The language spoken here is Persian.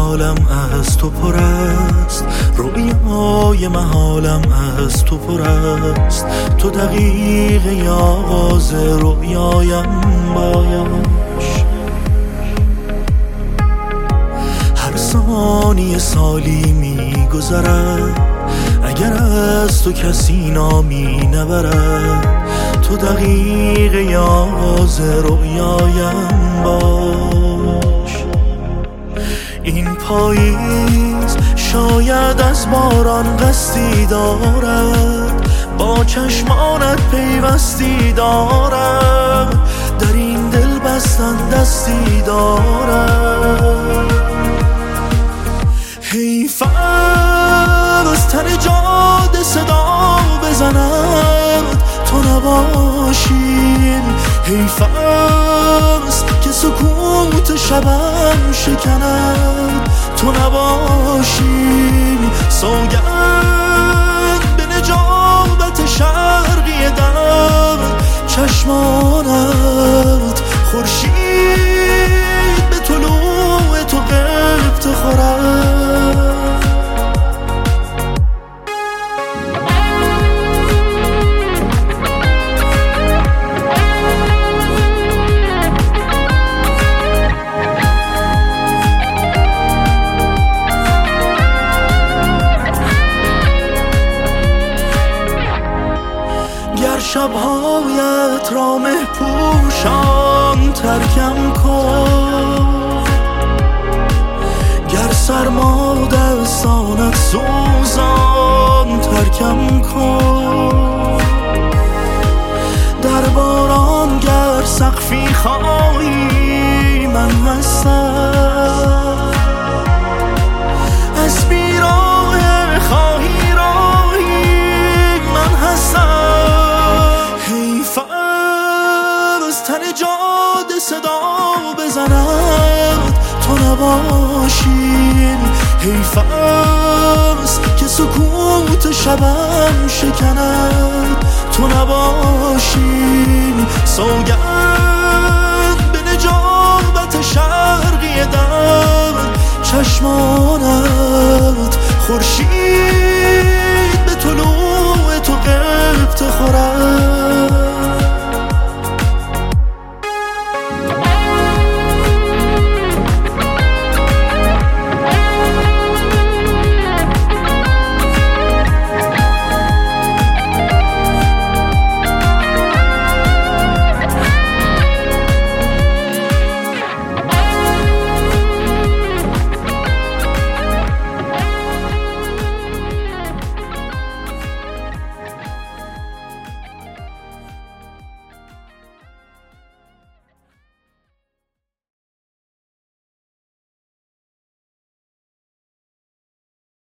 حالم از تو پر است، رویای محالم از تو پر است. تو دقیقه آغاز رویایم باش، هر ثانیه سالی میگذرد اگر از تو کسی نامی نبرد. تو دقیقه آغاز رویایم باش. این پاییز شاید از باران قصدی دارد، با چشمانت پیوستی دارد، در این دل بستن دستی دارد. حیف از تن جاده صدا بزند تو نباشی، حیف است که سکوت شبم شکند تو نباشی. سوگند به نجابت شرقی دم، چشمانت خورشید به طلوع تو قبط خورد. شبهایت را مه پوشان ترکم کن، گر سرما دستانت سوزان ترکم کن. در باران گر سقفی خواهی من هستم، از بیراه خواهی راهی من هستم. تن جاده صدا بزند تو نباشی، حیف است که سکوت شبم شکند تو نباشی. سوگند به نجابت شرقی دم، چشمانت خورشید